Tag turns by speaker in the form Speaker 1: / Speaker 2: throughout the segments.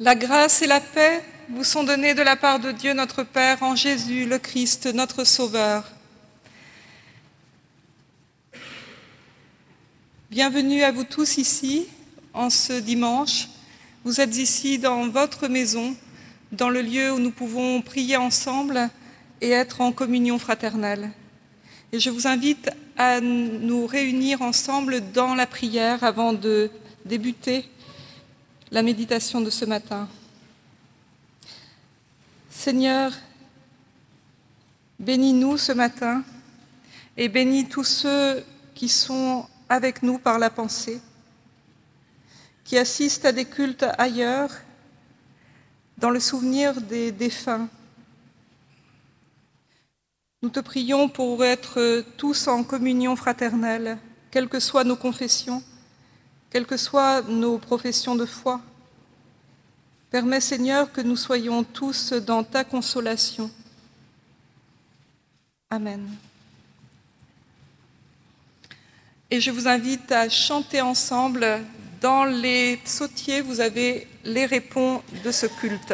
Speaker 1: La grâce et la paix vous sont données de la part de Dieu notre Père en Jésus, le Christ, notre Sauveur. Bienvenue à vous tous ici, en ce dimanche. Vous êtes ici dans votre maison, dans le lieu où nous pouvons prier ensemble et être en communion fraternelle. Et je vous invite à nous réunir ensemble dans la prière avant de débuter la méditation de ce matin. Seigneur, bénis-nous ce matin et bénis tous ceux qui sont avec nous par la pensée, qui assistent à des cultes ailleurs, dans le souvenir des défunts. Nous te prions pour être tous en communion fraternelle, quelles que soient nos confessions, quelles que soient nos professions de foi. Permets, Seigneur, que nous soyons tous dans ta consolation. Amen. Et je vous invite à chanter ensemble. Dans les psautiers, vous avez les répons de ce culte.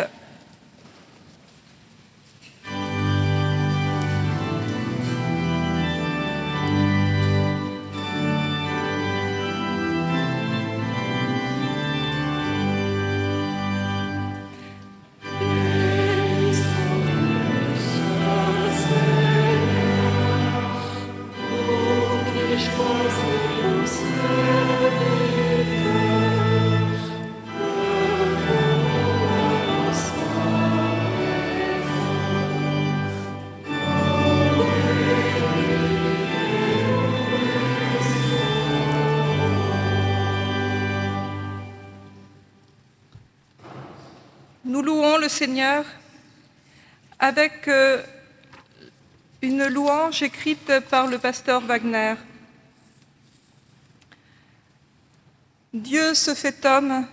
Speaker 1: Nous louons le Seigneur avec une louange écrite par le pasteur Wagner. Dieu se fait homme.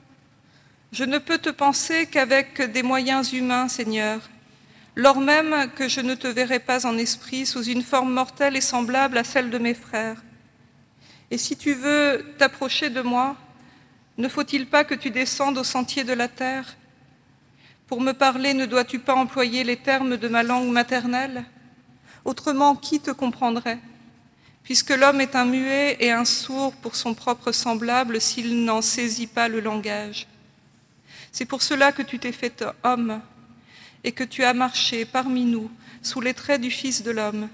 Speaker 1: Je ne peux te penser qu'avec des moyens humains, Seigneur, lors même que je ne te verrai pas en esprit sous une forme mortelle et semblable à celle de mes frères. Et si tu veux t'approcher de moi, ne faut-il pas que tu descendes au sentier de la terre ? Pour me parler, ne dois-tu pas employer les termes de ma langue maternelle ? Autrement, qui te comprendrait ? Puisque l'homme est un muet et un sourd pour son propre semblable s'il n'en saisit pas le langage. C'est pour cela que tu t'es fait homme et que tu as marché parmi nous sous les traits du Fils de l'homme.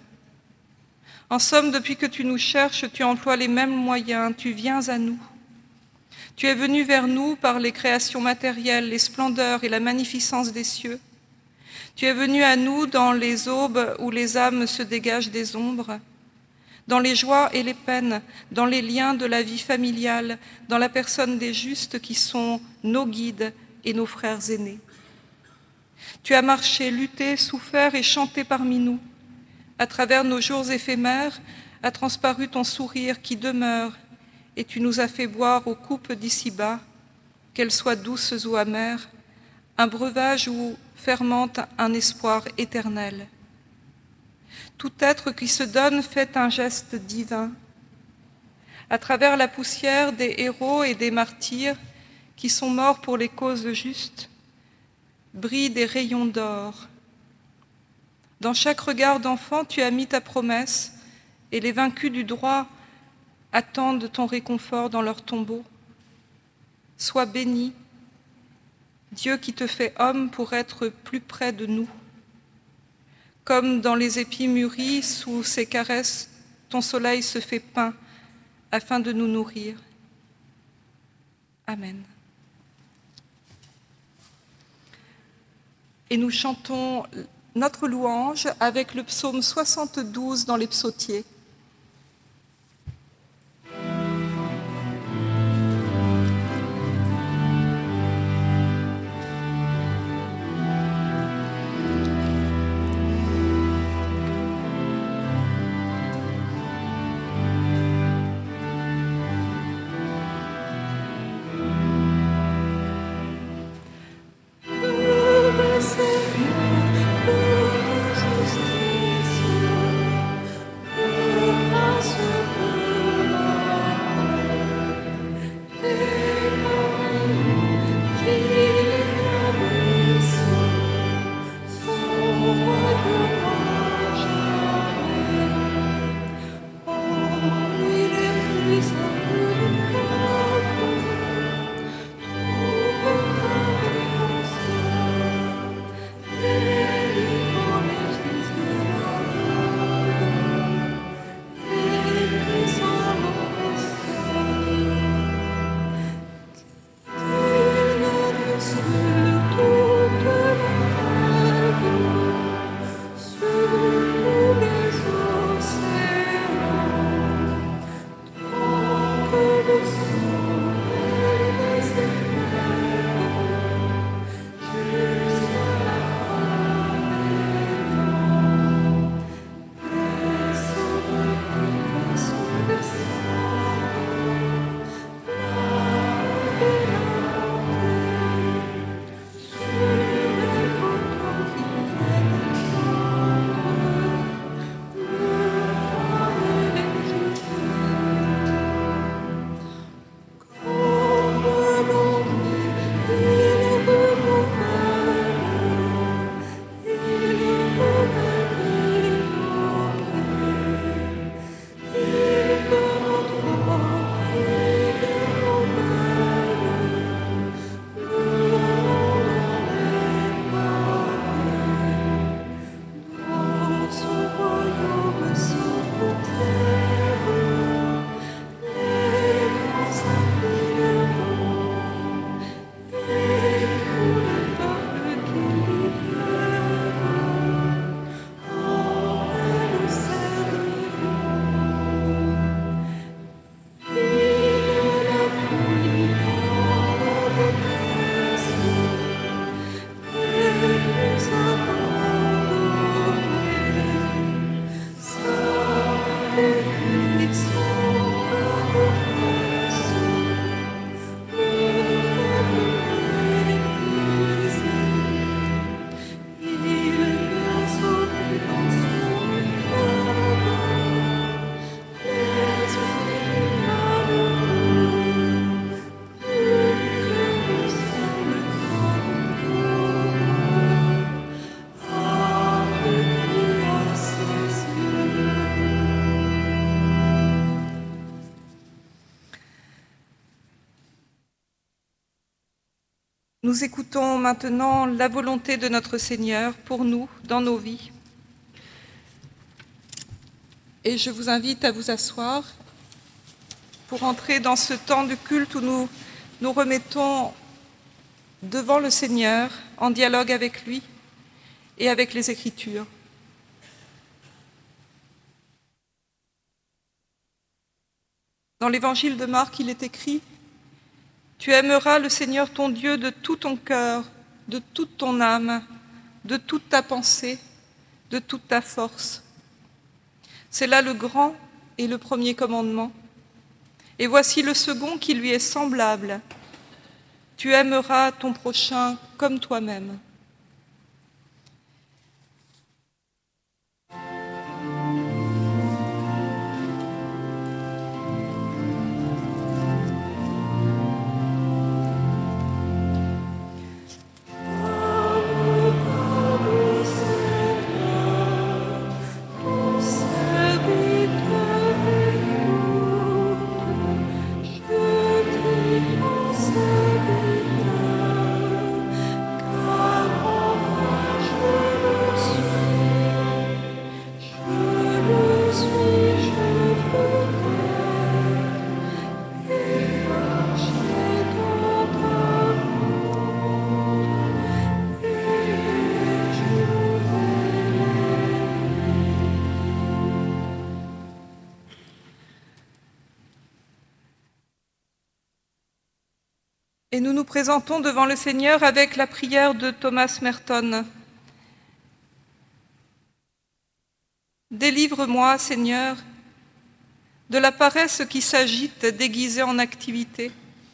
Speaker 1: En somme, depuis que tu nous cherches, tu emploies les mêmes moyens, tu viens à nous. Tu es venu vers nous par les créations matérielles, les splendeurs et la magnificence des cieux. Tu es venu à nous dans les aubes où les âmes se dégagent des ombres, dans les joies et les peines, dans les liens de la vie familiale, dans la personne des justes qui sont nos guides et nos frères aînés. Tu as marché, lutté, souffert et chanté parmi nous. À travers nos jours éphémères a transparu ton sourire qui demeure, et tu nous as fait boire aux coupes d'ici-bas, qu'elles soient douces ou amères, un breuvage où fermente un espoir éternel. Tout être qui se donne fait un geste divin. À travers la poussière des héros et des martyrs qui sont morts pour les causes justes, brillent des rayons d'or. Dans chaque regard d'enfant, tu as mis ta promesse, et les vaincus du droit attendent ton réconfort dans leur tombeau. Sois béni, Dieu qui te fait homme pour être plus près de nous. Comme dans les épis mûris, sous ses caresses, ton soleil se fait pain afin de nous nourrir. Amen. Et nous chantons notre louange avec le psaume 72 dans les psautiers.
Speaker 2: Seigneur, pour justice.
Speaker 1: Nous écoutons maintenant la volonté de notre Seigneur pour nous, dans nos vies. Et je vous invite à vous asseoir pour entrer dans ce temps de culte où nous nous remettons devant le Seigneur en dialogue avec lui et avec les Écritures. Dans l'évangile de Marc, il est écrit « Tu aimeras le Seigneur ton Dieu de tout ton cœur, de toute ton âme, de toute ta pensée, de toute ta force. » C'est là le grand et le premier commandement. Et voici le second qui lui est semblable. « Tu aimeras ton prochain comme toi-même. » Et nous nous présentons devant le Seigneur avec la prière de Thomas Merton. Délivre-moi, Seigneur, de la paresse qui s'agite déguisée en activité,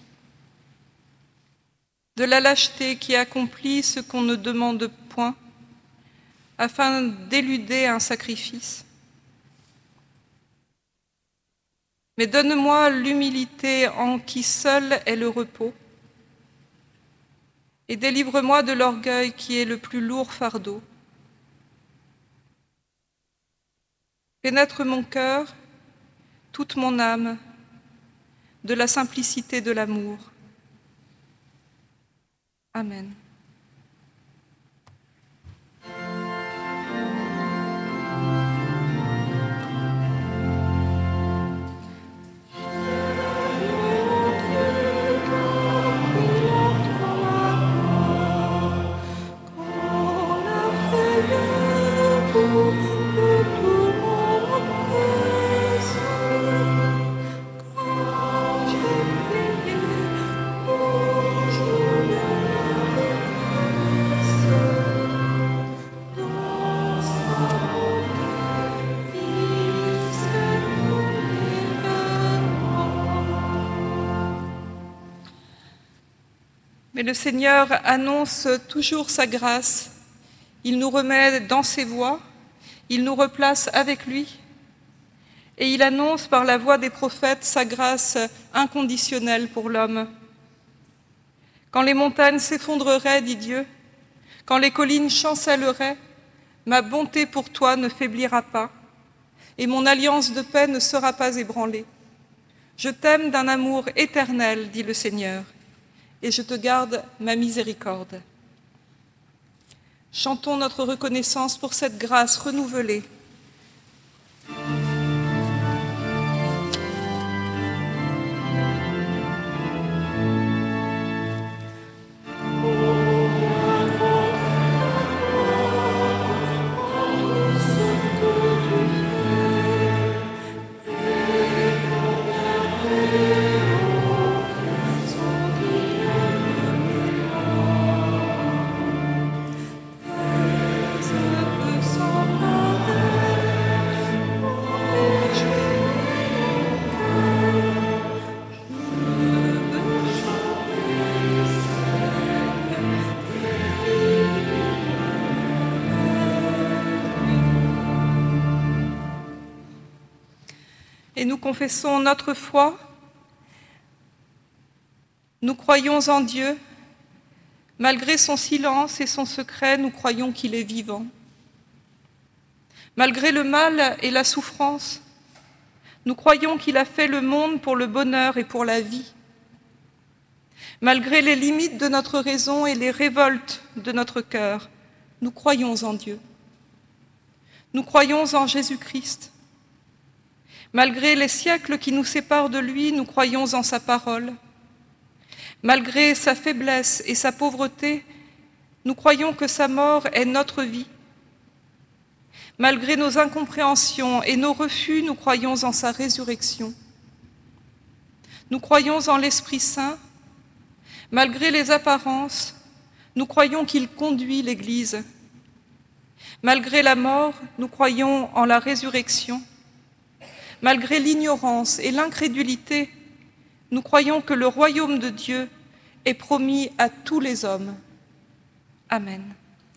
Speaker 1: de la lâcheté qui accomplit ce qu'on ne demande point, afin d'éluder un sacrifice. Mais donne-moi l'humilité en qui seul est le repos, et délivre-moi de l'orgueil qui est le plus lourd fardeau. Pénètre mon cœur, toute mon âme, de la simplicité de l'amour. Amen. Mais le Seigneur annonce toujours sa grâce. Il nous remet dans ses voies, il nous replace avec lui, et il annonce par la voix des prophètes sa grâce inconditionnelle pour l'homme. Quand les montagnes s'effondreraient, dit Dieu, quand les collines chancelleraient, ma bonté pour toi ne faiblira pas, et mon alliance de paix ne sera pas ébranlée. Je t'aime d'un amour éternel, dit le Seigneur, et je te garde ma miséricorde. Chantons notre reconnaissance pour cette grâce renouvelée.
Speaker 2: Sans
Speaker 1: et nous confessons notre foi. Nous croyons en Dieu. Malgré son silence et son secret, nous croyons qu'il est vivant. Malgré le mal et la souffrance, nous croyons qu'il a fait le monde pour le bonheur et pour la vie. Malgré les limites de notre raison et les révoltes de notre cœur, nous croyons en Dieu. Nous croyons en Jésus-Christ. Malgré les siècles qui nous séparent de lui, nous croyons en sa parole. Malgré sa faiblesse et sa pauvreté, nous croyons que sa mort est notre vie. Malgré nos incompréhensions et nos refus, nous croyons en sa résurrection. Nous croyons en l'Esprit Saint. Malgré les apparences, nous croyons qu'il conduit l'Église. Malgré la mort, nous croyons en la résurrection. Malgré l'ignorance et l'incrédulité, nous croyons que le royaume de Dieu est promis à tous les hommes. Amen.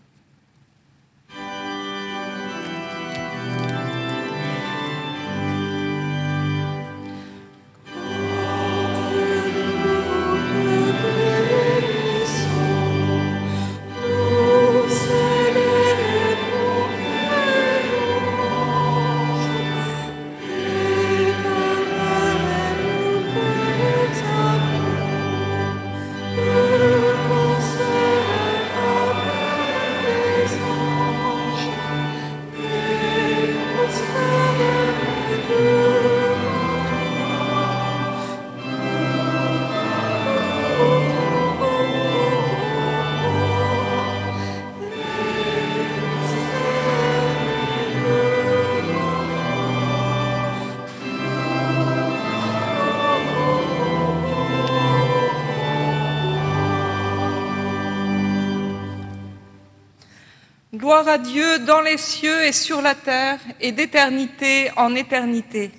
Speaker 1: Gloire à Dieu dans les cieux et sur la terre et d'éternité en éternité.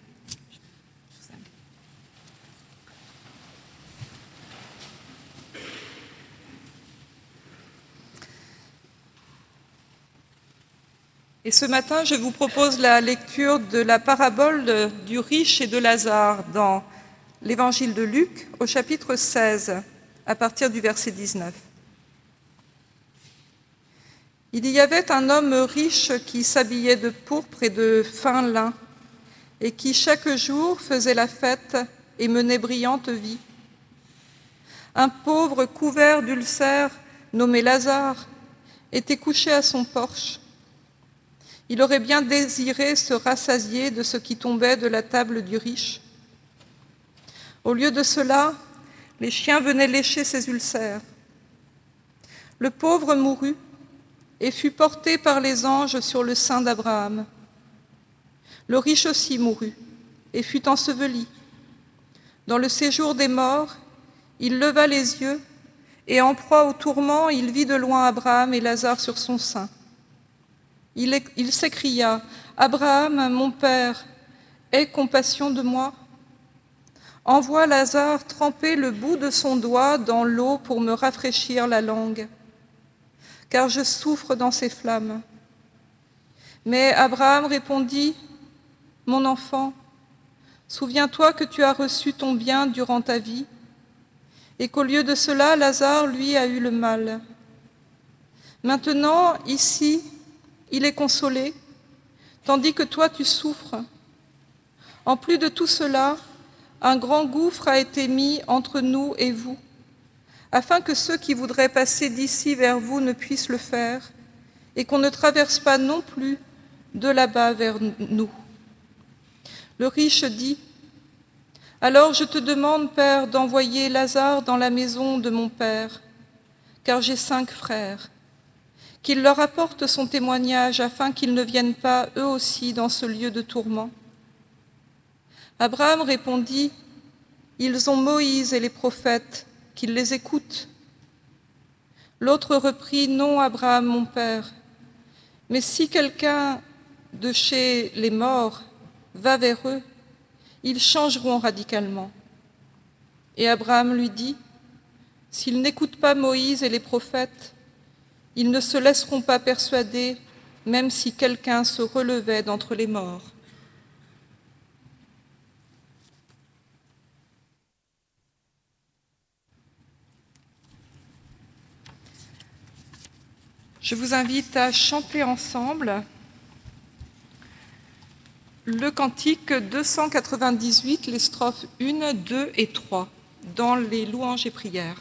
Speaker 1: Et ce matin, je vous propose la lecture de la parabole du riche et de Lazare dans l'évangile de Luc au chapitre 16, à partir du verset 19. Il y avait un homme riche qui s'habillait de pourpre et de fin lin et qui chaque jour faisait la fête et menait brillante vie. Un pauvre couvert d'ulcères nommé Lazare était couché à son porche. Il aurait bien désiré se rassasier de ce qui tombait de la table du riche. Au lieu de cela, les chiens venaient lécher ses ulcères. Le pauvre mourut et fut porté par les anges sur le sein d'Abraham. Le riche aussi mourut et fut enseveli. Dans le séjour des morts, il leva les yeux et en proie au tourment, il vit de loin Abraham et Lazare sur son sein. Il s'écria « Abraham, mon père, aie compassion de moi. Envoie Lazare tremper le bout de son doigt dans l'eau pour me rafraîchir la langue, car je souffre dans ces flammes. » Mais Abraham répondit « Mon enfant, souviens-toi que tu as reçu ton bien durant ta vie, et qu'au lieu de cela, Lazare, lui, a eu le mal. Maintenant, ici, il est consolé, tandis que toi, tu souffres. En plus de tout cela, un grand gouffre a été mis entre nous et vous, afin que ceux qui voudraient passer d'ici vers vous ne puissent le faire, et qu'on ne traverse pas non plus de là-bas vers nous. » Le riche dit « Alors je te demande, Père, d'envoyer Lazare dans la maison de mon Père, car j'ai 5 frères, qu'il leur apporte son témoignage afin qu'ils ne viennent pas eux aussi dans ce lieu de tourment. » Abraham répondit « Ils ont Moïse et les prophètes, qu'ils les écoutent. » L'autre reprit « Non, Abraham, mon père, mais si quelqu'un de chez les morts va vers eux, ils changeront radicalement. » Et Abraham lui dit « S'ils n'écoutent pas Moïse et les prophètes, ils ne se laisseront pas persuader, même si quelqu'un se relevait d'entre les morts. » Je vous invite à chanter ensemble le cantique 298, les strophes 1, 2 et 3, dans les louanges et prières.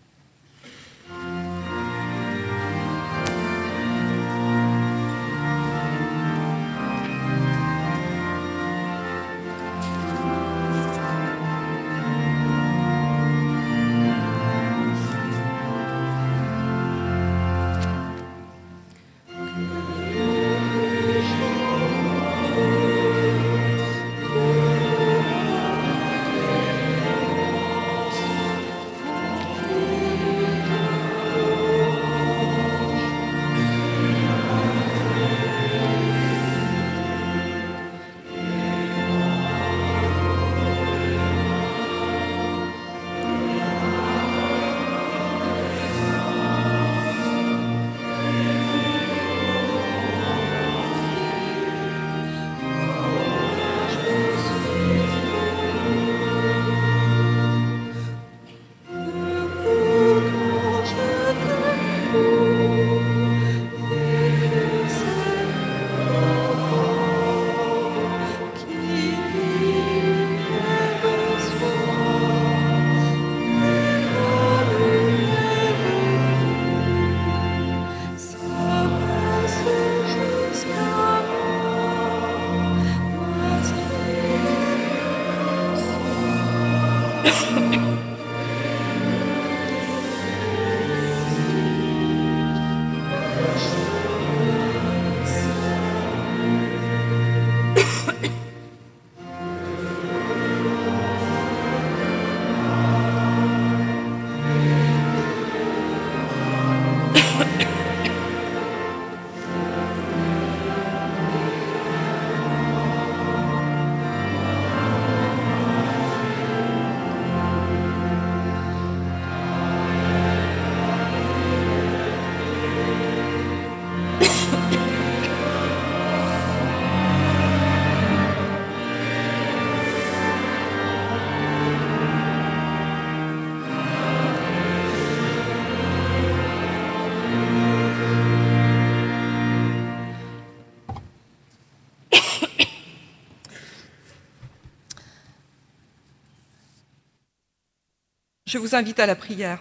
Speaker 1: Je vous invite à la prière.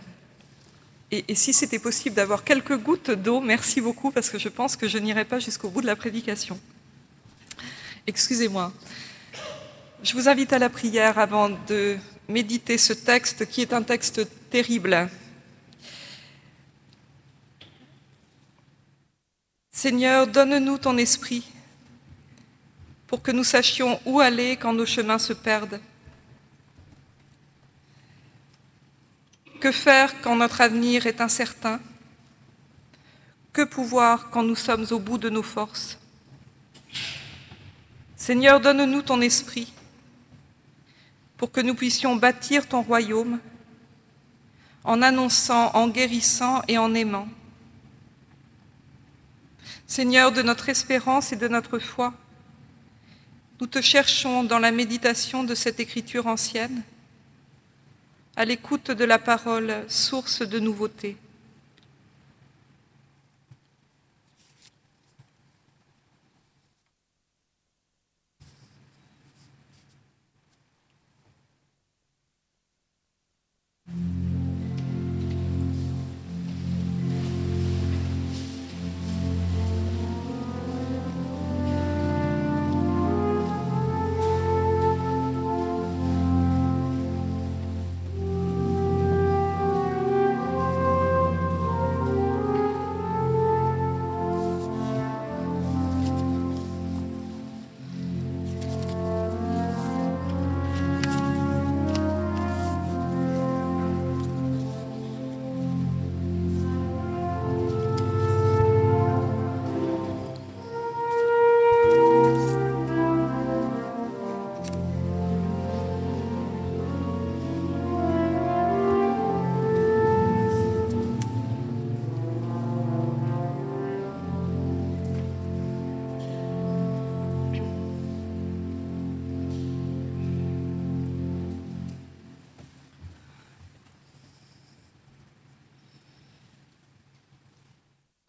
Speaker 1: Et si c'était possible d'avoir quelques gouttes d'eau, merci beaucoup, parce que je pense que je n'irai pas jusqu'au bout de la prédication. Excusez-moi. Je vous invite à la prière avant de méditer ce texte qui est un texte terrible. Seigneur, donne-nous ton esprit pour que nous sachions où aller quand nos chemins se perdent. Que faire quand notre avenir est incertain? Que pouvoir quand nous sommes au bout de nos forces? Seigneur, donne-nous ton esprit pour que nous puissions bâtir ton royaume en annonçant, en guérissant et en aimant. Seigneur, de notre espérance et de notre foi, nous te cherchons dans la méditation de cette écriture ancienne, à l'écoute de la parole, source de nouveauté.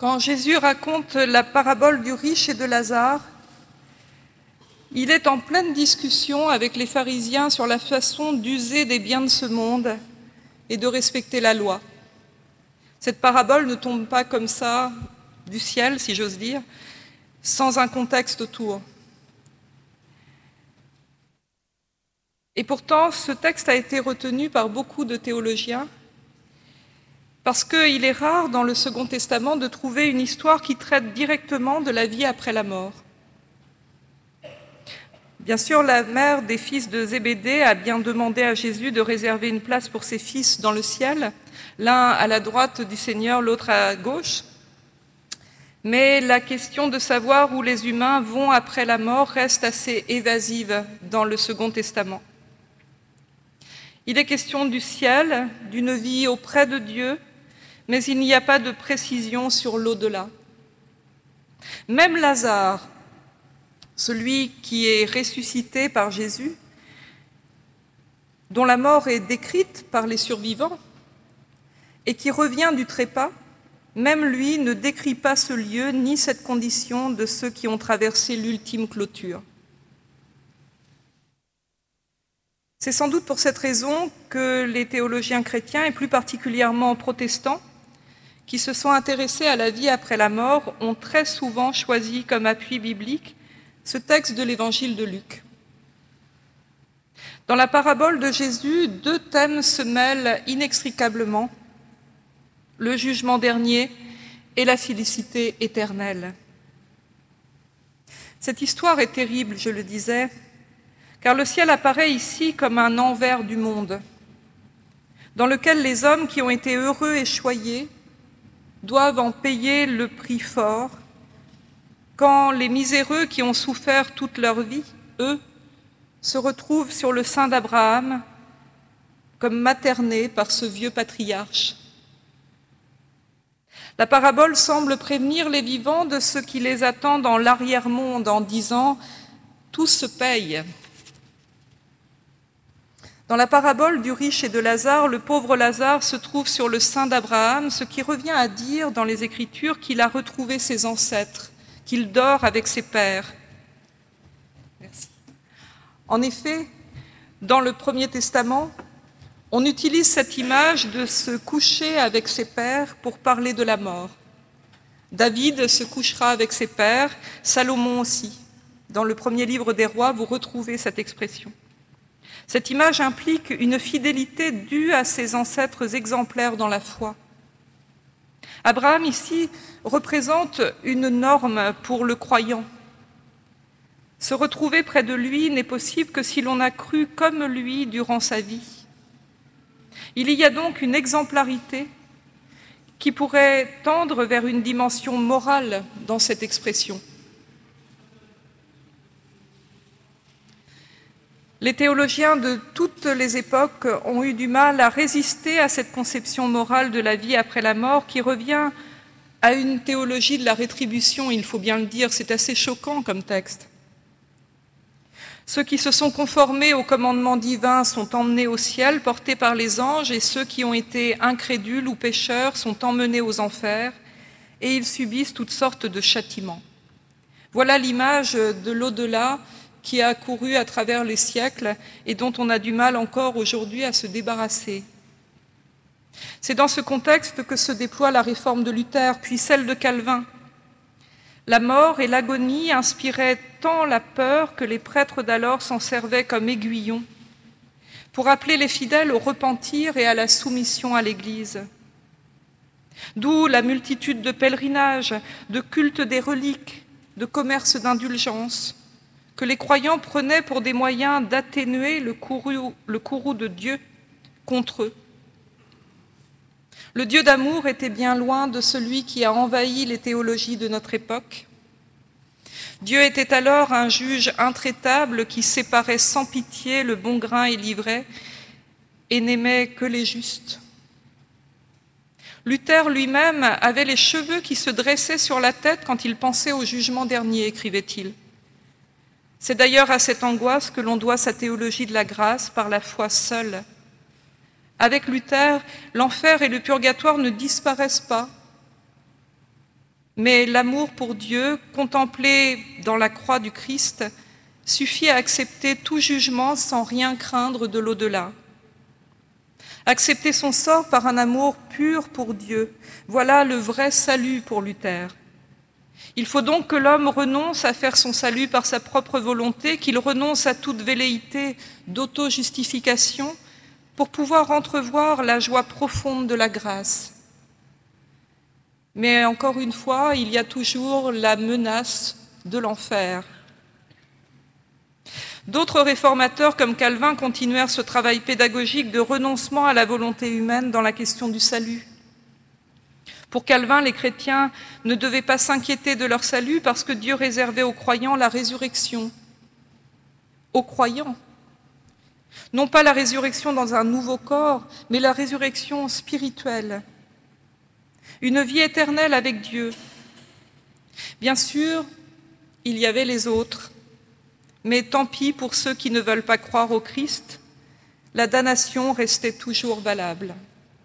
Speaker 1: Quand Jésus raconte la parabole du riche et de Lazare, il est en pleine discussion avec les pharisiens sur la façon d'user des biens de ce monde et de respecter la loi. Cette parabole ne tombe pas comme ça du ciel, si j'ose dire, sans un contexte autour. Et pourtant, ce texte a été retenu par beaucoup de théologiens parce qu'il est rare dans le Second Testament de trouver une histoire qui traite directement de la vie après la mort. Bien sûr, la mère des fils de Zébédée a bien demandé à Jésus de réserver une place pour ses fils dans le ciel, l'un à la droite du Seigneur, l'autre à gauche. Mais la question de savoir où les humains vont après la mort reste assez évasive dans le Second Testament. Il est question du ciel, d'une vie auprès de Dieu, mais il n'y a pas de précision sur l'au-delà. Même Lazare, celui qui est ressuscité par Jésus, dont la mort est décrite par les survivants et qui revient du trépas, même lui ne décrit pas ce lieu ni cette condition de ceux qui ont traversé l'ultime clôture. C'est sans doute pour cette raison que les théologiens chrétiens, et plus particulièrement protestants, qui se sont intéressés à la vie après la mort, ont très souvent choisi comme appui biblique ce texte de l'évangile de Luc. Dans la parabole de Jésus, deux thèmes se mêlent inextricablement, le jugement dernier et la félicité éternelle. Cette histoire est terrible, je le disais, car le ciel apparaît ici comme un envers du monde, dans lequel les hommes qui ont été heureux et choyés doivent en payer le prix fort, quand les miséreux qui ont souffert toute leur vie, eux, se retrouvent sur le sein d'Abraham comme maternés par ce vieux patriarche. La parabole semble prévenir les vivants de ce qui les attend dans l'arrière-monde en disant « tout se paye ». Dans la parabole du riche et de Lazare, le pauvre Lazare se trouve sur le sein d'Abraham, ce qui revient à dire dans les Écritures qu'il a retrouvé ses ancêtres, qu'il dort avec ses pères. Merci. En effet, dans le Premier Testament, on utilise cette image de se coucher avec ses pères pour parler de la mort. David se couchera avec ses pères, Salomon aussi. Dans le premier livre des rois, vous retrouvez cette expression. Cette image implique une fidélité due à ses ancêtres exemplaires dans la foi. Abraham, ici, représente une norme pour le croyant. Se retrouver près de lui n'est possible que si l'on a cru comme lui durant sa vie. Il y a donc une exemplarité qui pourrait tendre vers une dimension morale dans cette expression. Les théologiens de toutes les époques ont eu du mal à résister à cette conception morale de la vie après la mort qui revient à une théologie de la rétribution, il faut bien le dire, c'est assez choquant comme texte. Ceux qui se sont conformés au commandement divin sont emmenés au ciel, portés par les anges, et ceux qui ont été incrédules ou pécheurs sont emmenés aux enfers, et ils subissent toutes sortes de châtiments. Voilà l'image de l'au-delà qui a couru à travers les siècles et dont on a du mal encore aujourd'hui à se débarrasser. C'est dans ce contexte que se déploie la réforme de Luther, puis celle de Calvin. La mort et l'agonie inspiraient tant la peur que les prêtres d'alors s'en servaient comme aiguillons pour appeler les fidèles au repentir et à la soumission à l'Église. D'où la multitude de pèlerinages, de cultes des reliques, de commerces d'indulgence, que les croyants prenaient pour des moyens d'atténuer le courroux de Dieu contre eux. Le Dieu d'amour était bien loin de celui qui a envahi les théologies de notre époque. Dieu était alors un juge intraitable qui séparait sans pitié le bon grain et l'ivraie et n'aimait que les justes. Luther lui-même avait les cheveux qui se dressaient sur la tête quand il pensait au jugement dernier, écrivait-il. C'est d'ailleurs à cette angoisse que l'on doit sa théologie de la grâce par la foi seule. Avec Luther, l'enfer et le purgatoire ne disparaissent pas, Mais l'amour pour Dieu, contemplé dans la croix du Christ, suffit à accepter tout jugement sans rien craindre de l'au-delà. Accepter son sort par un amour pur pour Dieu, voilà le vrai salut pour Luther. Il faut donc que l'homme renonce à faire son salut par sa propre volonté, qu'il renonce à toute velléité d'auto-justification pour pouvoir entrevoir la joie profonde de la grâce. Mais encore une fois, il y a toujours la menace de l'enfer. D'autres réformateurs comme Calvin continuèrent ce travail pédagogique de renoncement à la volonté humaine dans la question du salut. Pour Calvin, les chrétiens ne devaient pas s'inquiéter de leur salut parce que Dieu réservait aux croyants la résurrection. Aux croyants. Non pas la résurrection dans un nouveau corps, mais la résurrection spirituelle. Une vie éternelle avec Dieu. Bien sûr, il y avait les autres, mais tant pis pour ceux qui ne veulent pas croire au Christ, la damnation restait toujours valable.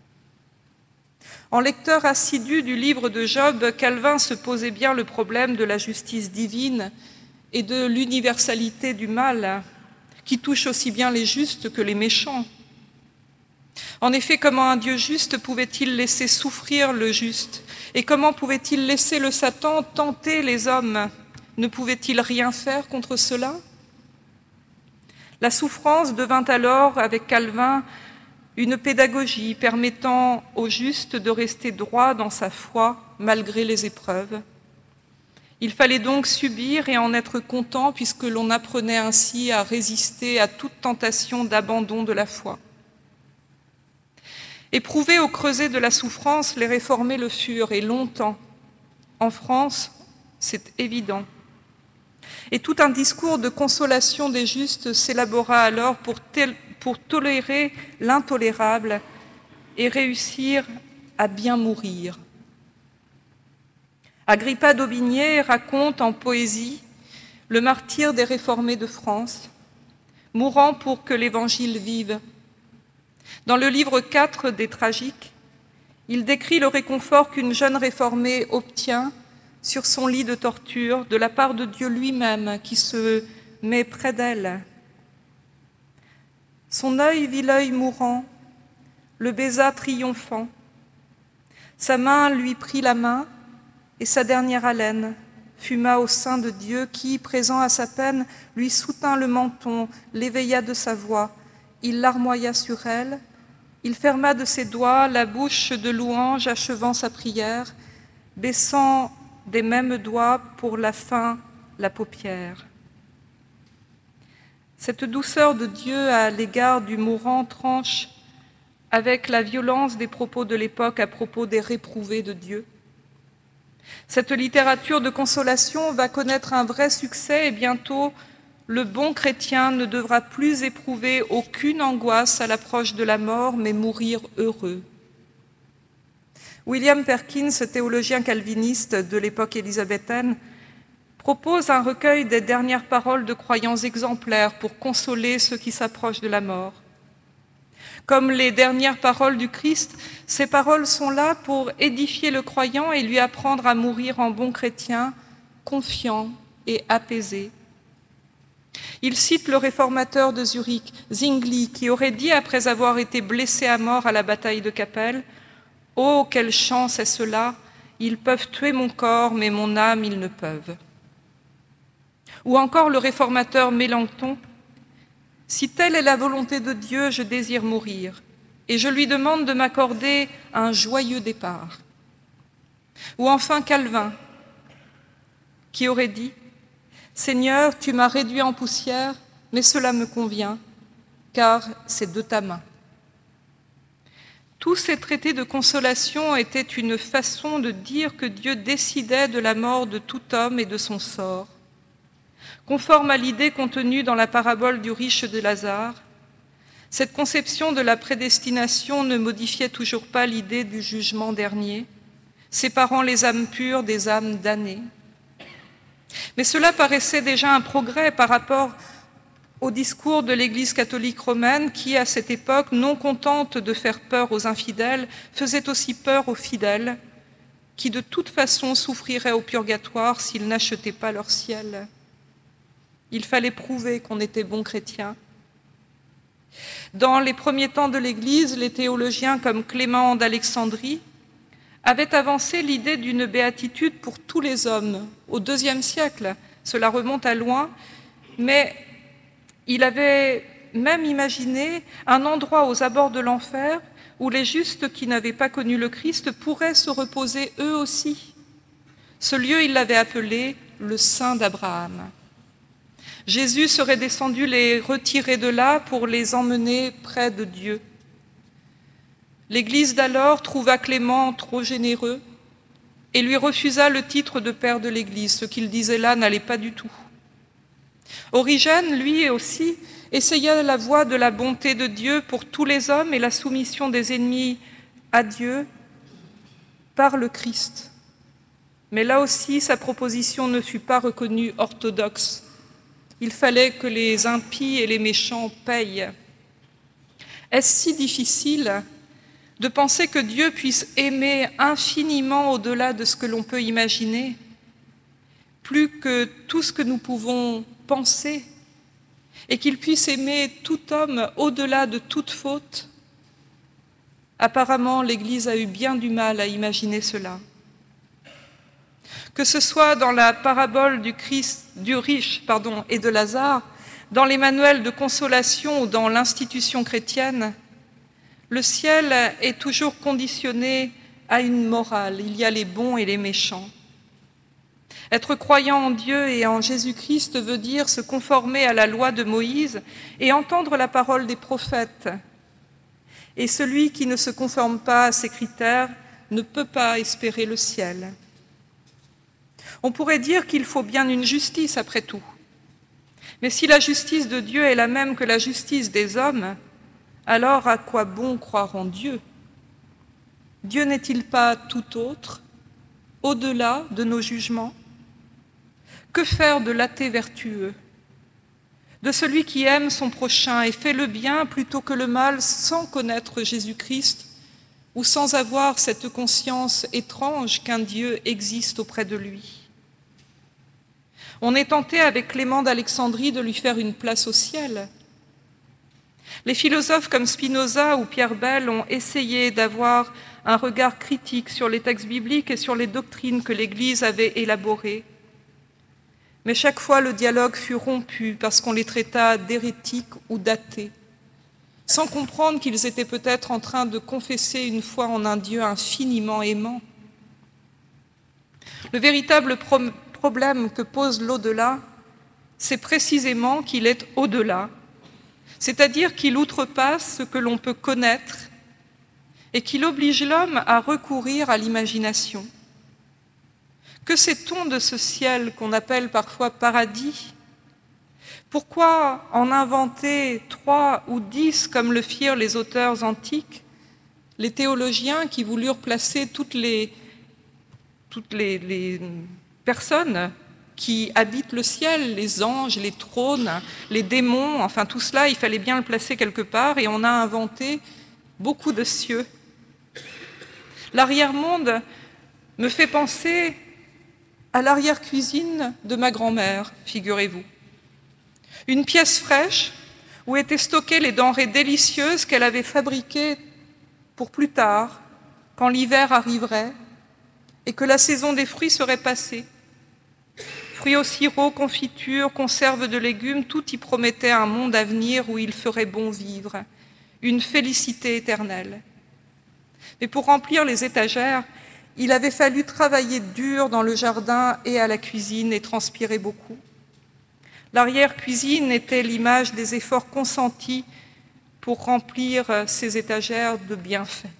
Speaker 1: En lecteur assidu du livre de Job, Calvin se posait bien le problème de la justice divine et de l'universalité du mal, qui touche aussi bien les justes que les méchants. En effet, comment un Dieu juste pouvait-il laisser souffrir le juste? Et comment pouvait-il laisser le Satan tenter les hommes? Ne pouvait-il rien faire contre cela? La souffrance devint alors, avec Calvin, une pédagogie permettant au juste de rester droit dans sa foi malgré les épreuves. Il fallait donc subir et en être content puisque l'on apprenait ainsi à résister à toute tentation d'abandon de la foi. Éprouvés au creuset de la souffrance, les réformés le furent, et longtemps. En France, c'est évident. Et tout un discours de consolation des justes s'élabora alors pour tolérer l'intolérable et réussir à bien mourir. Agrippa d'Aubigné raconte en poésie le martyre des réformés de France, mourant pour que l'Évangile vive. Dans le livre 4 des Tragiques, il décrit le réconfort qu'une jeune réformée obtient sur son lit de torture de la part de Dieu lui-même qui se met près d'elle. Son œil vit l'œil mourant, le baisa triomphant. Sa main lui prit la main et sa dernière haleine fuma au sein de Dieu qui, présent à sa peine, lui soutint le menton, l'éveilla de sa voix. Il larmoya sur elle, il ferma de ses doigts la bouche de louange achevant sa prière, baissant des mêmes doigts pour la fin la paupière. Cette douceur de Dieu à l'égard du mourant tranche avec la violence des propos de l'époque à propos des réprouvés de Dieu. Cette littérature de consolation va connaître un vrai succès et bientôt le bon chrétien ne devra plus éprouver aucune angoisse à l'approche de la mort, mais mourir heureux. William Perkins, théologien calviniste de l'époque élisabéthaine, propose un recueil des dernières paroles de croyants exemplaires pour consoler ceux qui s'approchent de la mort. Comme les dernières paroles du Christ, ces paroles sont là pour édifier le croyant et lui apprendre à mourir en bon chrétien, confiant et apaisé. Il cite le réformateur de Zurich, Zwingli, qui aurait dit après avoir été blessé à mort à la bataille de Cappel: « Oh, quelle chance est cela! Ils peuvent tuer mon corps, mais mon âme, ils ne peuvent. » Ou encore le réformateur Mélenchon: « Si telle est la volonté de Dieu, je désire mourir, et je lui demande de m'accorder un joyeux départ. » Ou enfin Calvin, qui aurait dit: « Seigneur, tu m'as réduit en poussière, mais cela me convient, car c'est de ta main. » Tous ces traités de consolation étaient une façon de dire que Dieu décidait de la mort de tout homme et de son sort. Conforme à l'idée contenue dans la parabole du riche de Lazare, cette conception de la prédestination ne modifiait toujours pas l'idée du jugement dernier, séparant les âmes pures des âmes damnées. Mais cela paraissait déjà un progrès par rapport au discours de l'Église catholique romaine qui, à cette époque, non contente de faire peur aux infidèles, faisait aussi peur aux fidèles, qui de toute façon souffriraient au purgatoire s'ils n'achetaient pas leur ciel. Il fallait prouver qu'on était bons chrétiens. Dans les premiers temps de l'Église, les théologiens comme Clément d'Alexandrie avaient avancé l'idée d'une béatitude pour tous les hommes. Au IIe siècle, cela remonte à loin, mais il avait même imaginé un endroit aux abords de l'enfer où les justes qui n'avaient pas connu le Christ pourraient se reposer eux aussi. Ce lieu, il l'avait appelé le sein d'Abraham. Jésus serait descendu les retirer de là pour les emmener près de Dieu. L'Église d'alors trouva Clément trop généreux et lui refusa le titre de père de l'Église. Ce qu'il disait là n'allait pas du tout. Origène, lui aussi, essaya la voie de la bonté de Dieu pour tous les hommes et la soumission des ennemis à Dieu par le Christ. Mais là aussi, sa proposition ne fut pas reconnue orthodoxe. Il fallait que les impies et les méchants payent. Est-ce si difficile de penser que Dieu puisse aimer infiniment au-delà de ce que l'on peut imaginer, plus que tout ce que nous pouvons penser, et qu'il puisse aimer tout homme au-delà de toute faute? Apparemment, l'Église a eu bien du mal à imaginer cela. Que ce soit dans la parabole du riche et de Lazare, dans les manuels de consolation ou dans l'institution chrétienne, le ciel est toujours conditionné à une morale. Il y a les bons et les méchants. Être croyant en Dieu et en Jésus-Christ veut dire se conformer à la loi de Moïse et entendre la parole des prophètes. Et celui qui ne se conforme pas à ces critères ne peut pas espérer le ciel. On pourrait dire qu'il faut bien une justice après tout. Mais si la justice de Dieu est la même que la justice des hommes, alors à quoi bon croire en Dieu? Dieu n'est-il pas tout autre, au-delà de nos jugements? Que faire de l'athée vertueux, de celui qui aime son prochain et fait le bien plutôt que le mal sans connaître Jésus-Christ ou sans avoir cette conscience étrange qu'un Dieu existe auprès de lui? On est tenté avec Clément d'Alexandrie de lui faire une place au ciel. Les philosophes comme Spinoza ou Pierre Bell ont essayé d'avoir un regard critique sur les textes bibliques et sur les doctrines que l'Église avait élaborées. Mais chaque fois, le dialogue fut rompu parce qu'on les traita d'hérétiques ou d'athées, sans comprendre qu'ils étaient peut-être en train de confesser une foi en un Dieu infiniment aimant. Le véritable problème que pose l'au-delà, c'est précisément qu'il est au-delà, c'est-à-dire qu'il outrepasse ce que l'on peut connaître et qu'il oblige l'homme à recourir à l'imagination. Que sait-on de ce ciel qu'on appelle parfois paradis? Pourquoi en inventer 3 ou 10 comme le firent les auteurs antiques, les théologiens qui voulurent placer toutes les personnes qui habitent le ciel, les anges, les trônes, les démons, enfin tout cela, il fallait bien le placer quelque part et on a inventé beaucoup de cieux. L'arrière-monde me fait penser à l'arrière-cuisine de ma grand-mère, figurez-vous. Une pièce fraîche où étaient stockées les denrées délicieuses qu'elle avait fabriquées pour plus tard, quand l'hiver arriverait et que la saison des fruits serait passée. Fruits au sirop, confitures, conserves de légumes, tout y promettait un monde à venir où il ferait bon vivre, une félicité éternelle. Mais pour remplir les étagères, il avait fallu travailler dur dans le jardin et à la cuisine et transpirer beaucoup. L'arrière-cuisine était l'image des efforts consentis pour remplir ces étagères de bienfaits.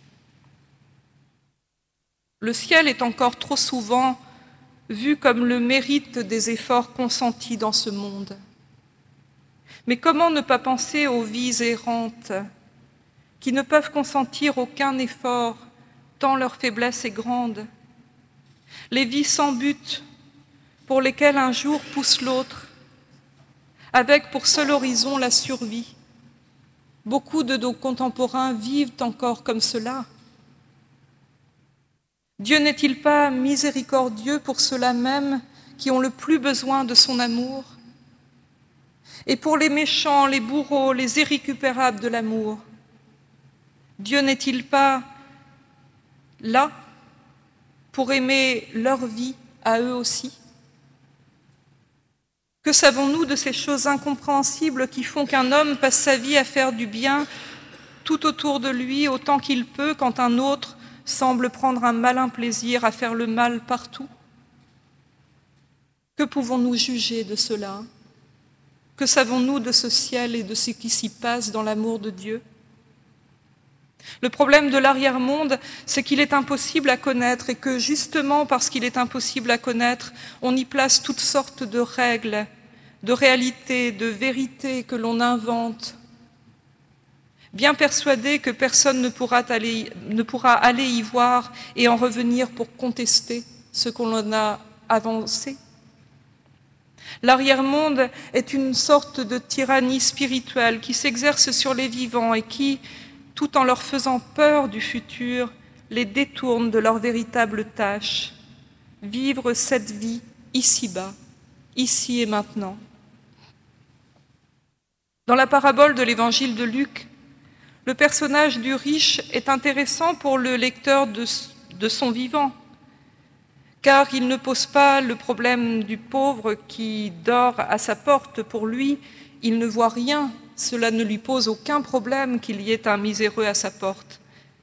Speaker 1: Le ciel est encore trop souvent vu comme le mérite des efforts consentis dans ce monde. Mais comment ne pas penser aux vies errantes qui ne peuvent consentir aucun effort tant leur faiblesse est grande, les vies sans but pour lesquelles un jour pousse l'autre, avec pour seul horizon la survie. Beaucoup de nos contemporains vivent encore comme cela. Dieu n'est-il pas miséricordieux pour ceux-là même qui ont le plus besoin de son amour? Et pour les méchants, les bourreaux, les irrécupérables de l'amour, Dieu n'est-il pas là pour aimer leur vie à eux aussi? Que savons-nous de ces choses incompréhensibles qui font qu'un homme passe sa vie à faire du bien tout autour de lui autant qu'il peut, quand un autre semble prendre un malin plaisir à faire le mal partout? Que pouvons-nous juger de cela? Que savons-nous de ce ciel et de ce qui s'y passe dans l'amour de Dieu? Le problème de l'arrière-monde, c'est qu'il est impossible à connaître et que justement parce qu'il est impossible à connaître, on y place toutes sortes de règles, de réalités, de vérités que l'on invente, bien persuadé que personne ne pourra aller y voir et en revenir pour contester ce qu'on en a avancé. L'arrière-monde est une sorte de tyrannie spirituelle qui s'exerce sur les vivants et qui, tout en leur faisant peur du futur, les détourne de leur véritable tâche, vivre cette vie ici-bas, ici et maintenant. Dans la parabole de l'évangile de Luc, le personnage du riche est intéressant pour le lecteur de son vivant, car il ne pose pas le problème du pauvre qui dort à sa porte. Pour lui, il ne voit rien. Cela ne lui pose aucun problème qu'il y ait un miséreux à sa porte.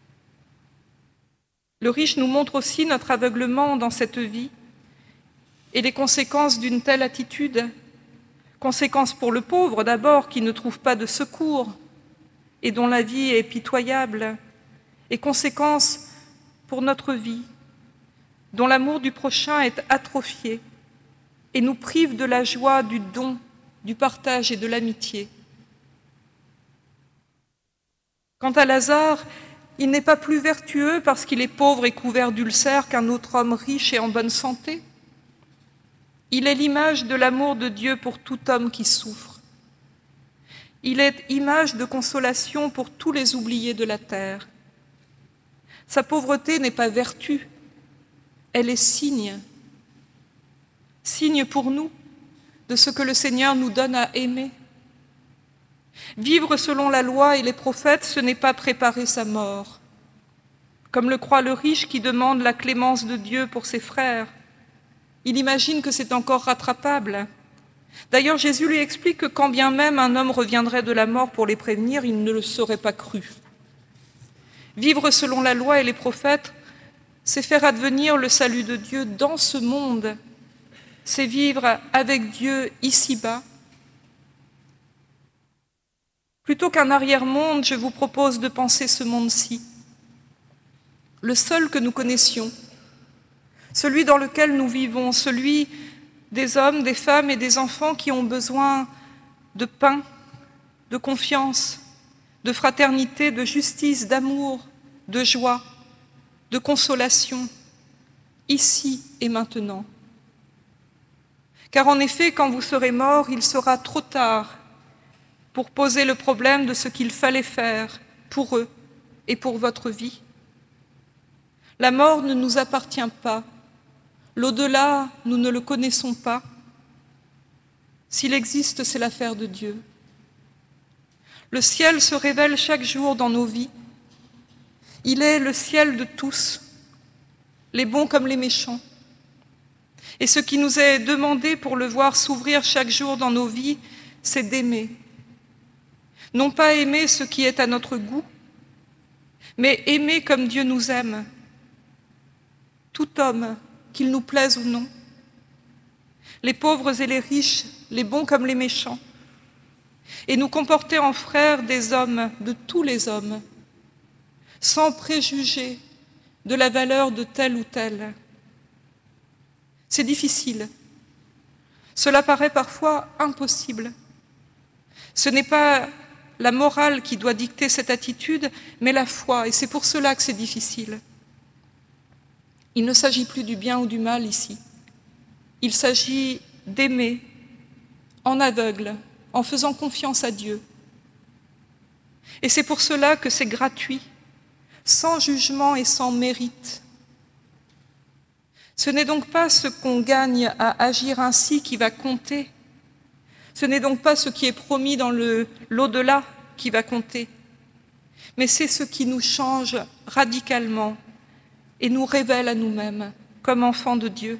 Speaker 1: Le riche nous montre aussi notre aveuglement dans cette vie et les conséquences d'une telle attitude. Conséquences pour le pauvre d'abord, qui ne trouve pas de secours et dont la vie est pitoyable, et conséquences pour notre vie, dont l'amour du prochain est atrophié et nous prive de la joie du don, du partage et de l'amitié. Quant à Lazare, il n'est pas plus vertueux parce qu'il est pauvre et couvert d'ulcères qu'un autre homme riche et en bonne santé. Il est l'image de l'amour de Dieu pour tout homme qui souffre. Il est image de consolation pour tous les oubliés de la terre. Sa pauvreté n'est pas vertu, elle est signe. Signe pour nous de ce que le Seigneur nous donne à aimer. Vivre selon la loi et les prophètes, ce n'est pas préparer sa mort. Comme le croit le riche qui demande la clémence de Dieu pour ses frères, il imagine que c'est encore rattrapable. D'ailleurs, Jésus lui explique que quand bien même un homme reviendrait de la mort pour les prévenir, il ne le serait pas cru. Vivre selon la loi et les prophètes, c'est faire advenir le salut de Dieu dans ce monde, c'est vivre avec Dieu ici-bas. Plutôt qu'un arrière-monde, je vous propose de penser ce monde-ci, le seul que nous connaissions, celui dans lequel nous vivons, celui des hommes, des femmes et des enfants qui ont besoin de pain, de confiance, de fraternité, de justice, d'amour, de joie, de consolation, ici et maintenant. Car en effet, quand vous serez morts, il sera trop tard pour poser le problème de ce qu'il fallait faire pour eux et pour votre vie. La mort ne nous appartient pas. L'au-delà, nous ne le connaissons pas. S'il existe, c'est l'affaire de Dieu. Le ciel se révèle chaque jour dans nos vies. Il est le ciel de tous, les bons comme les méchants. Et ce qui nous est demandé pour le voir s'ouvrir chaque jour dans nos vies, c'est d'aimer. Non pas aimer ce qui est à notre goût, mais aimer comme Dieu nous aime. Tout homme, qu'il nous plaise ou non. Les pauvres et les riches, les bons comme les méchants. Et nous comporter en frères des hommes, de tous les hommes, sans préjuger de la valeur de tel ou tel. C'est difficile. Cela paraît parfois impossible. Ce n'est pas la morale qui doit dicter cette attitude, mais la foi, et c'est pour cela que c'est difficile. Il ne s'agit plus du bien ou du mal ici. Il s'agit d'aimer en aveugle, en faisant confiance à Dieu. Et c'est pour cela que c'est gratuit, sans jugement et sans mérite. Ce n'est donc pas ce qu'on gagne à agir ainsi qui va compter. Ce n'est donc pas ce qui est promis dans l'au-delà qui va compter, mais c'est ce qui nous change radicalement et nous révèle à nous-mêmes comme enfants de Dieu.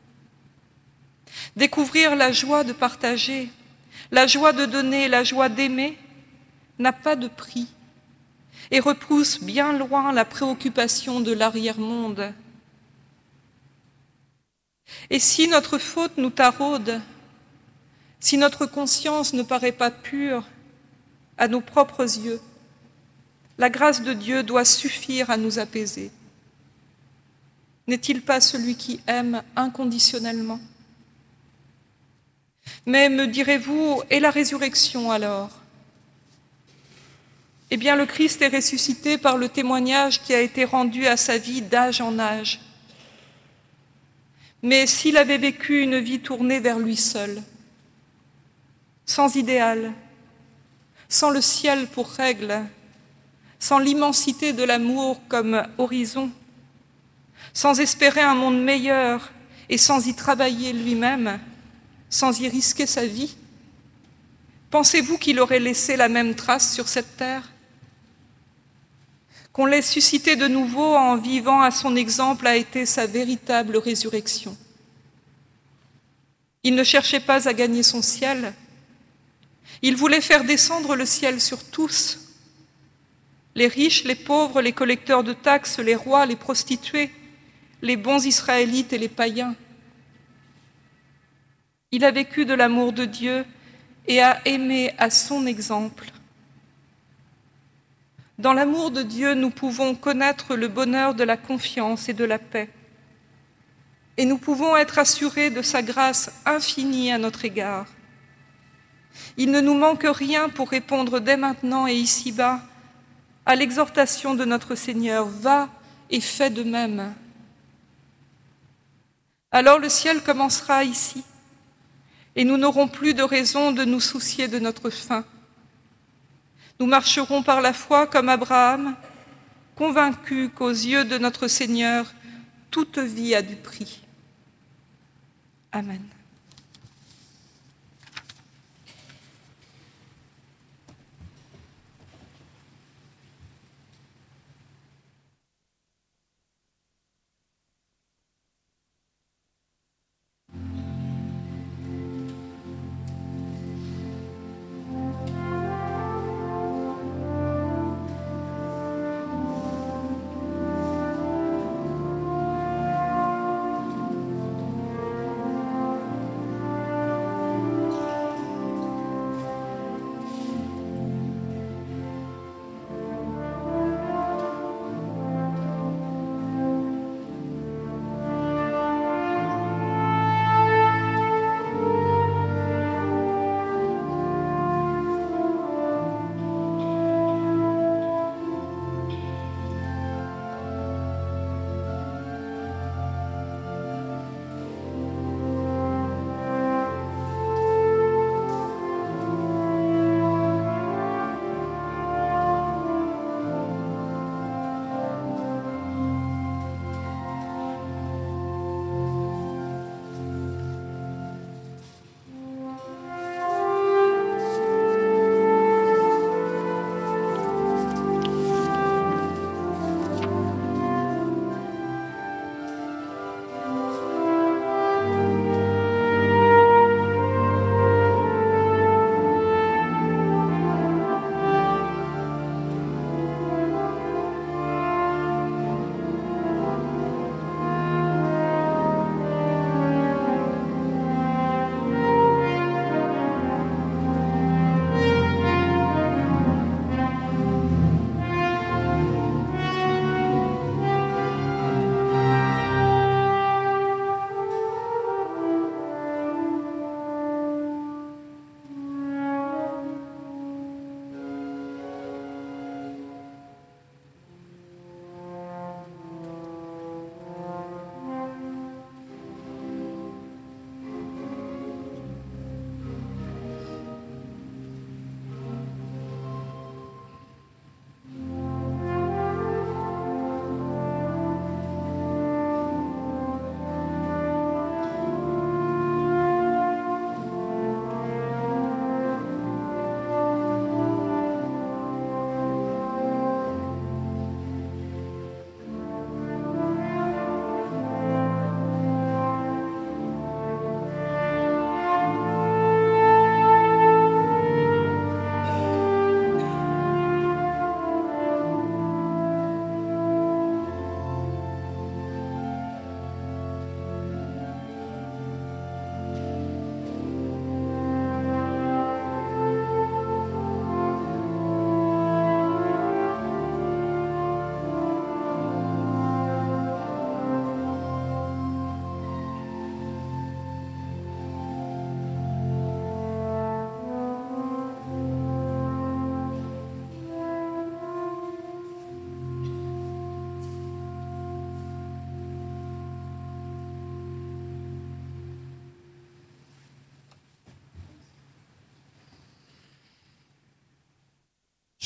Speaker 1: Découvrir la joie de partager, la joie de donner, la joie d'aimer n'a pas de prix et repousse bien loin la préoccupation de l'arrière-monde. Et si notre faute nous taraude, si notre conscience ne paraît pas pure à nos propres yeux, la grâce de Dieu doit suffire à nous apaiser. N'est-il pas celui qui aime inconditionnellement? Mais me direz-vous, et la résurrection alors? Eh bien, le Christ est ressuscité par le témoignage qui a été rendu à sa vie d'âge en âge. Mais s'il avait vécu une vie tournée vers lui seul, sans idéal, sans le ciel pour règle, sans l'immensité de l'amour comme horizon, sans espérer un monde meilleur et sans y travailler lui-même, sans y risquer sa vie, pensez-vous qu'il aurait laissé la même trace sur cette terre? Qu'on l'ait suscité de nouveau en vivant à son exemple a été sa véritable résurrection. Il ne cherchait pas à gagner son ciel, il voulait faire descendre le ciel sur tous, les riches, les pauvres, les collecteurs de taxes, les rois, les prostituées, les bons Israélites et les païens. Il a vécu de l'amour de Dieu et a aimé à son exemple. Dans l'amour de Dieu, nous pouvons connaître le bonheur de la confiance et de la paix. Et nous pouvons être assurés de sa grâce infinie à notre égard. Il ne nous manque rien pour répondre dès maintenant et ici-bas à l'exhortation de notre Seigneur, « Va et fais de même ». Alors le ciel commencera ici, et nous n'aurons plus de raison de nous soucier de notre fin. Nous marcherons par la foi comme Abraham, convaincus qu'aux yeux de notre Seigneur, toute vie a du prix. Amen.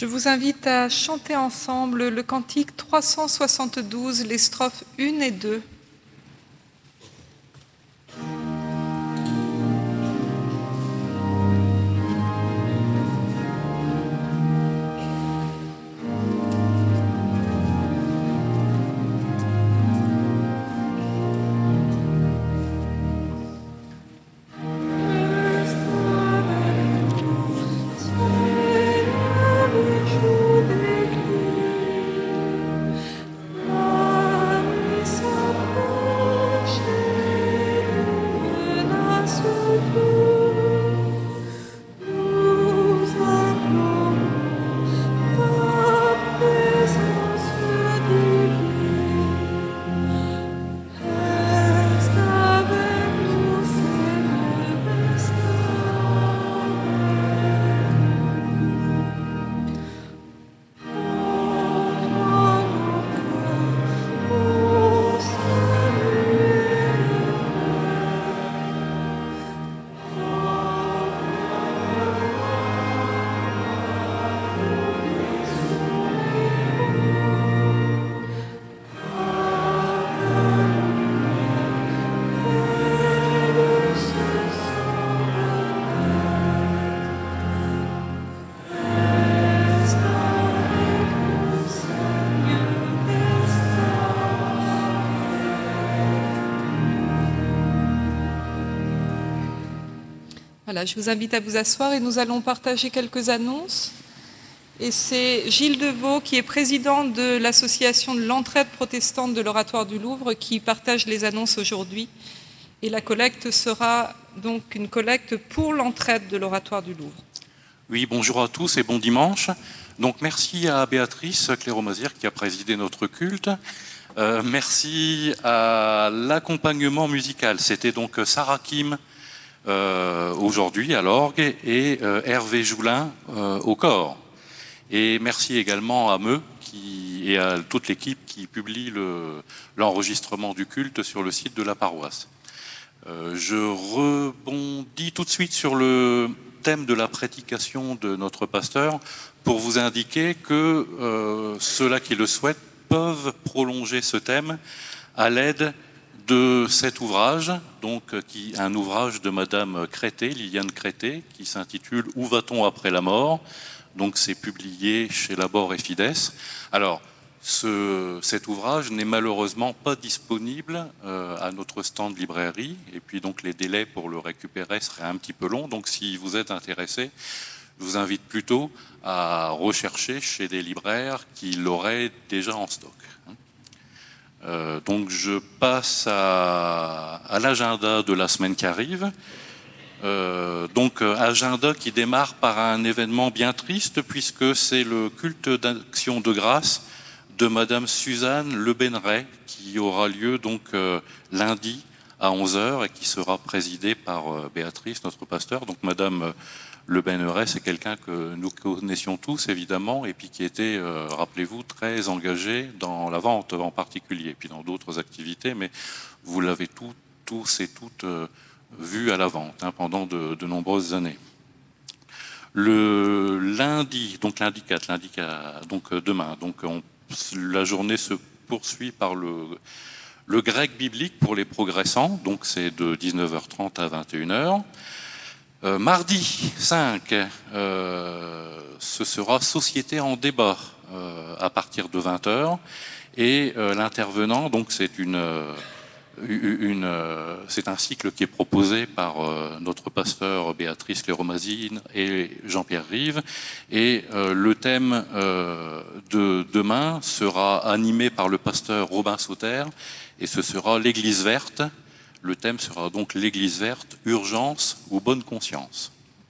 Speaker 1: Je vous invite à chanter ensemble le cantique 372, les strophes 1 et 2. Voilà, je vous invite à vous asseoir et nous allons partager quelques annonces. Et c'est Gilles Deveau, qui est président de l'association de l'entraide protestante de l'Oratoire du Louvre, qui partage les annonces aujourd'hui. Et la collecte sera donc une collecte pour l'entraide de l'Oratoire du Louvre.
Speaker 2: Oui, bonjour à tous et bon dimanche. Donc merci à Béatrice Cléromazière qui a présidé notre culte. Merci à l'accompagnement musical. C'était donc Sarah Kim aujourd'hui à l'orgue et Hervé Joulin au cor. Et merci également à Meux et à toute l'équipe qui publie l'enregistrement du culte sur le site de la paroisse. Je rebondis tout de suite sur le thème de la prédication de notre pasteur pour vous indiquer que ceux-là qui le souhaitent peuvent prolonger ce thème à l'aide de cet ouvrage, donc un ouvrage de Madame Crété, Liliane Crété, qui s'intitule « Où va-t-on après la mort ?» Donc c'est publié chez Labor et Fides. Alors, cet ouvrage n'est malheureusement pas disponible à notre stand de librairie, et puis donc les délais pour le récupérer seraient un petit peu longs. Donc si vous êtes intéressé, je vous invite plutôt à rechercher chez des libraires qui l'auraient déjà en stock. Donc je passe à l'agenda de la semaine qui arrive. Donc agenda qui démarre par un événement bien triste, puisque c'est le culte d'action de grâce de Madame Suzanne Le Benneret, qui aura lieu donc lundi à 11h et qui sera présidé par Béatrice, notre pasteur. Donc Madame Le Benneret, c'est quelqu'un que nous connaissions tous évidemment, et puis qui était, rappelez-vous, très engagé dans la vente en particulier, puis dans d'autres activités, mais vous l'avez tous et toutes vu à la vente pendant de nombreuses années. Le lundi, donc lundi 4, donc demain, donc la journée se poursuit par le grec biblique pour les progressants, donc c'est de 19h30 à 21h. Mardi 5, ce sera Société en débat à partir de 20h, et l'intervenant, donc c'est c'est un cycle qui est proposé par notre pasteur Béatrice Cléromazière et Jean-Pierre Rive, et le thème de demain sera animé par le pasteur Robin Sauter, et ce sera l'Église verte. Le thème sera donc l'Église verte, urgence ou bonne conscience.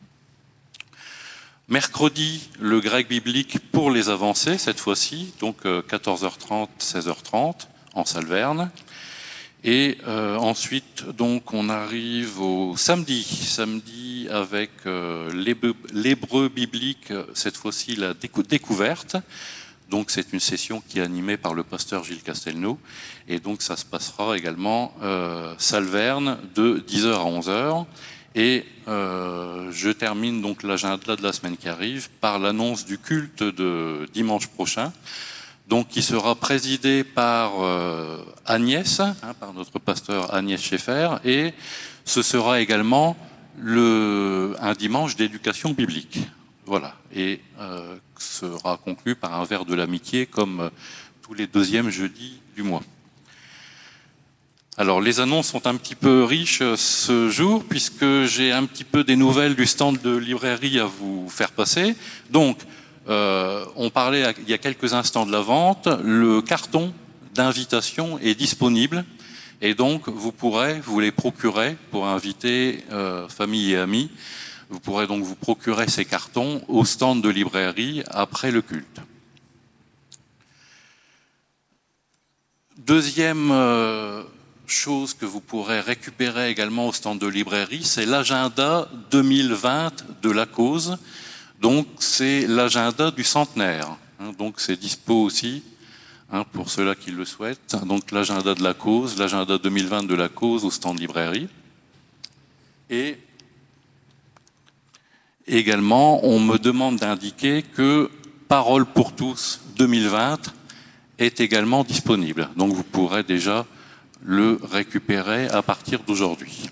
Speaker 2: Mercredi, le grec biblique pour les avancées, cette fois-ci, donc 14h30, 16h30 en Salverne. Et ensuite, donc, on arrive au samedi avec l'hébreu biblique, cette fois-ci la découverte. Donc c'est une session qui est animée par le pasteur Gilles Castelnau, et donc ça se passera également Salverne de 10h à 11h. Et je termine donc l'agenda de la semaine qui arrive par l'annonce du culte de dimanche prochain, donc qui sera présidé par Agnès, par notre pasteur Agnès Schaeffer, et ce sera également un dimanche d'éducation biblique. Voilà, et sera conclu par un verre de l'amitié comme tous les deuxièmes jeudis du mois. Alors les annonces sont un petit peu riches ce jour puisque j'ai un petit peu des nouvelles du stand de librairie à vous faire passer. Donc on parlait il y a quelques instants de la vente, le carton d'invitation est disponible et donc vous les procurer pour inviter famille et amis. Vous pourrez donc vous procurer ces cartons au stand de librairie après le culte. Deuxième chose que vous pourrez récupérer également au stand de librairie, c'est l'agenda 2020 de la cause. Donc c'est l'agenda du centenaire. Donc c'est dispo aussi pour ceux-là qui le souhaitent. Donc l'agenda de la cause, l'agenda 2020 de la cause au stand de librairie. Et également, on me demande d'indiquer que Parole pour tous 2020 est également disponible. Donc vous pourrez déjà le récupérer à partir d'aujourd'hui.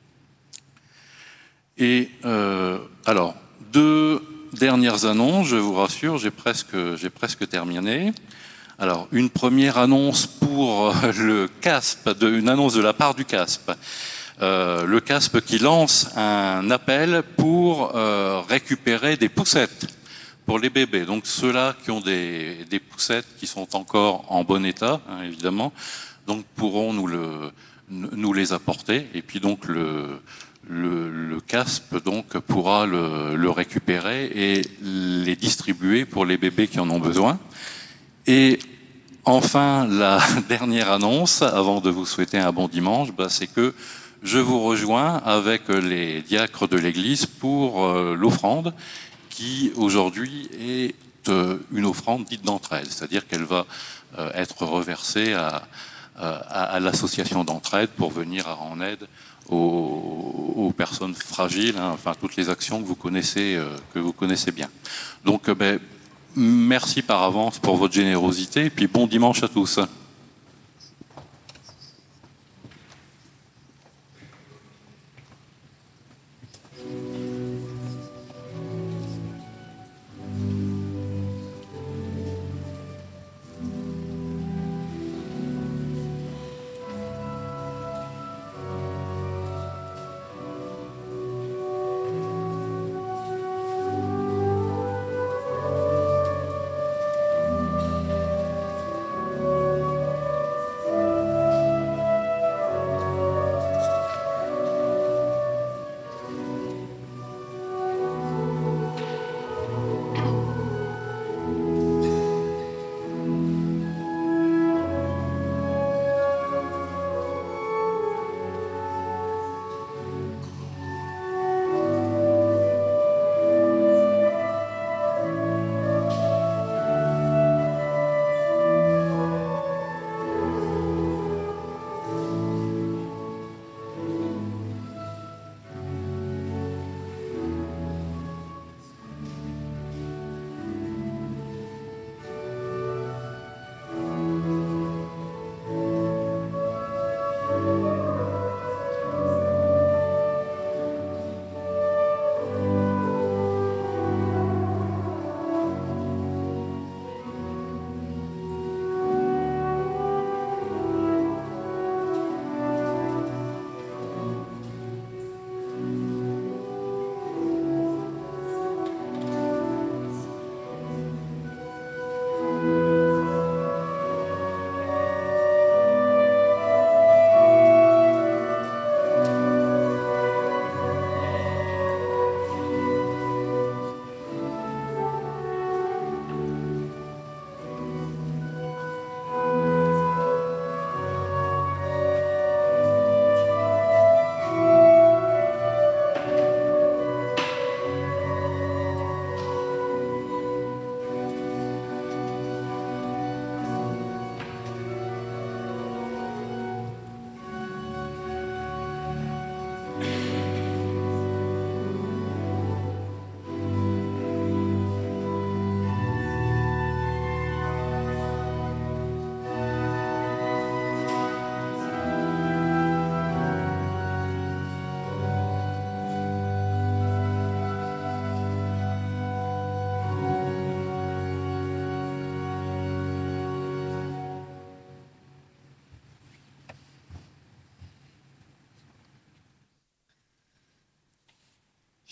Speaker 2: Et alors, 2 dernières annonces, je vous rassure, j'ai presque terminé. Alors, une première annonce pour le CASP, une annonce de la part du CASP. Le CASP qui lance un appel pour récupérer des poussettes pour les bébés. Donc ceux-là qui ont des poussettes qui sont encore en bon état, évidemment, donc pourront nous les apporter. Et puis donc le CASP donc pourra le récupérer et les distribuer pour les bébés qui en ont besoin. Et enfin, la dernière annonce, avant de vous souhaiter un bon dimanche, c'est que je vous rejoins avec les diacres de l'Église pour l'offrande qui aujourd'hui est une offrande dite d'entraide, c'est-à-dire qu'elle va être reversée à l'association d'entraide pour venir en aide aux personnes fragiles, enfin toutes les actions que vous connaissez bien. Donc merci par avance pour votre générosité et puis bon dimanche à tous.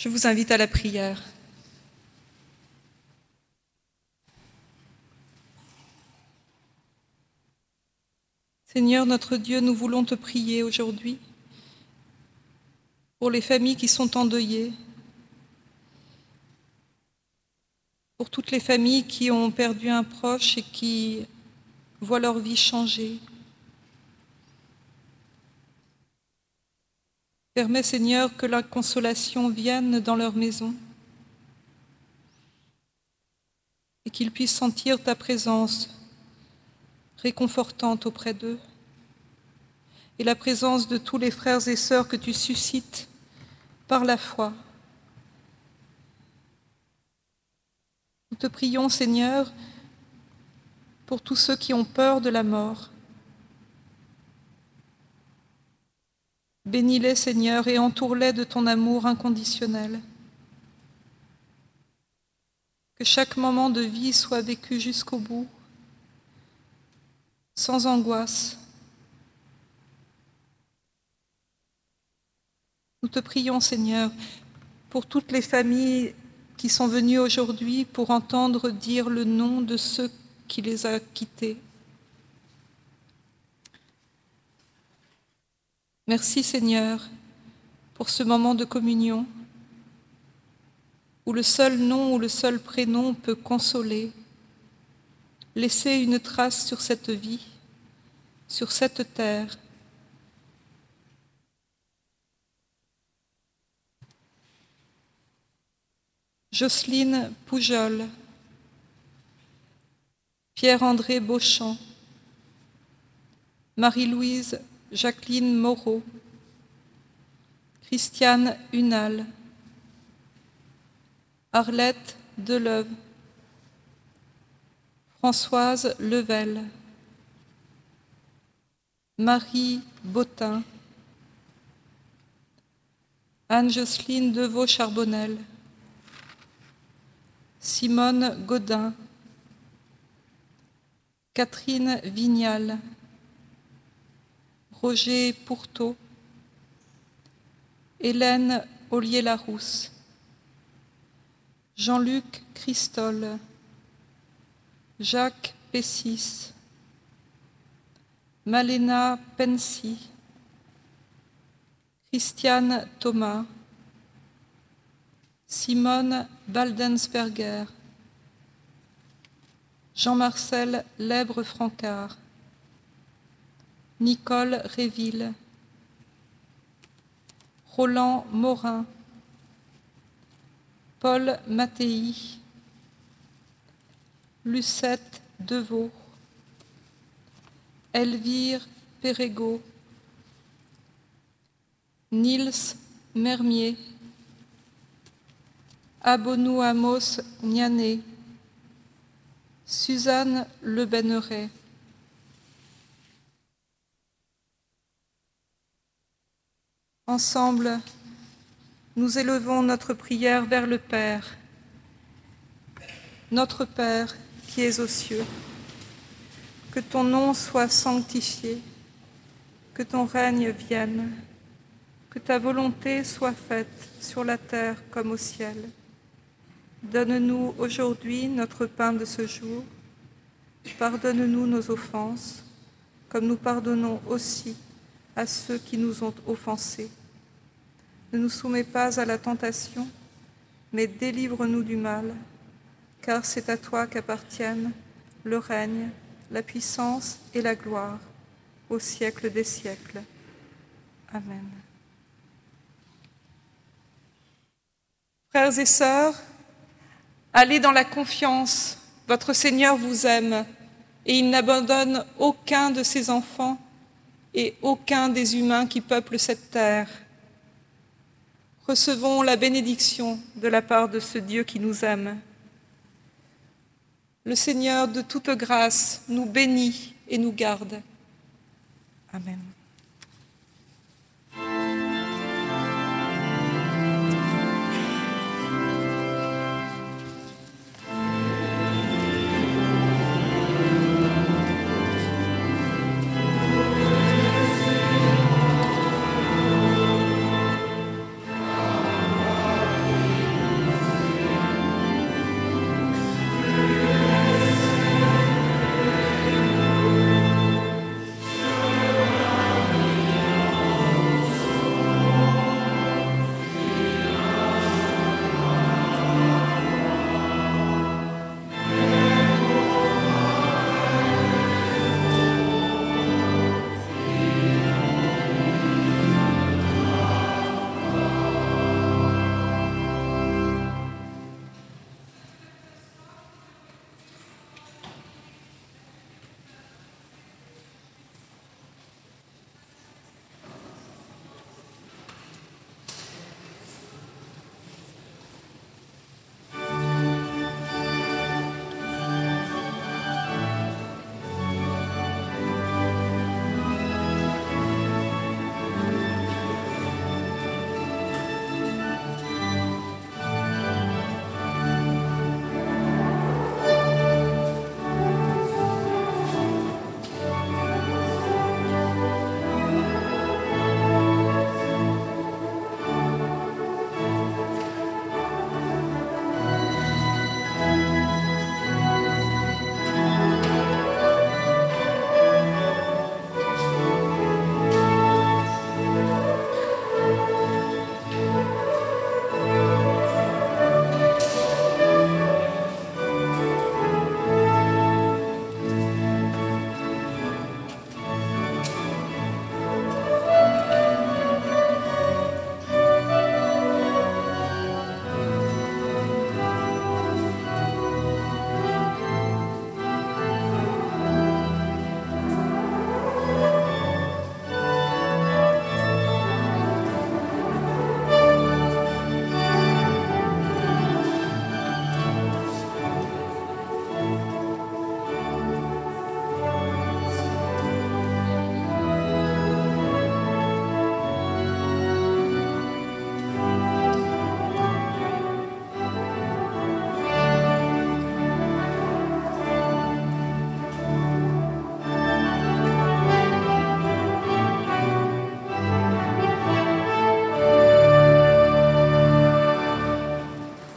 Speaker 1: Je vous invite à la prière. Seigneur notre Dieu, nous voulons te prier aujourd'hui pour les familles qui sont endeuillées, pour toutes les familles qui ont perdu un proche et qui voient leur vie changer. Permets, Seigneur, que la consolation vienne dans leur maison et qu'ils puissent sentir ta présence réconfortante auprès d'eux et la présence de tous les frères et sœurs que tu suscites par la foi. Nous te prions, Seigneur, pour tous ceux qui ont peur de la mort. Bénis-les, Seigneur, et entoure-les de ton amour inconditionnel. Que chaque moment de vie soit vécu jusqu'au bout, sans angoisse. Nous te prions, Seigneur, pour toutes les familles qui sont venues aujourd'hui pour entendre dire le nom de ceux qui les a quittés. Merci, Seigneur, pour ce moment de communion où le seul nom ou le seul prénom peut consoler, laisser une trace sur cette vie, sur cette terre. Jocelyne Poujol, Pierre-André Beauchamp, Marie-Louise Jacqueline Moreau, Christiane Hunal, Arlette Deleuve, Françoise Level, Marie Bottin, Anne-Jocelyne Deveau-Charbonnel, Simone Godin, Catherine Vignal, Roger Pourteau, Hélène Ollier-Larousse, Jean-Luc Christol, Jacques Pessis, Malena Pensi, Christiane Thomas, Simone Baldensberger, Jean-Marcel Lèbre-Francard, Nicole Réville, Roland Morin, Paul Mattei, Lucette Deveau, Elvire Perregaux, Nils Mermier, Abonou Amos Niané, Suzanne Le Benneret. Ensemble, nous élevons notre prière vers le Père. Notre Père qui es aux cieux, que ton nom soit sanctifié, que ton règne vienne, que ta volonté soit faite sur la terre comme au ciel. Donne-nous aujourd'hui notre pain de ce jour. Pardonne-nous nos offenses, comme nous pardonnons aussi à ceux qui nous ont offensés. Ne nous soumets pas à la tentation, mais délivre-nous du mal, car c'est à toi qu'appartiennent le règne, la puissance et la gloire, au siècle des siècles. Amen. Frères et sœurs, allez dans la confiance, votre Seigneur vous aime, et il n'abandonne aucun de ses enfants et aucun des humains qui peuplent cette terre. Recevons la bénédiction de la part de ce Dieu qui nous aime. Le Seigneur de toute grâce nous bénit et nous garde. Amen.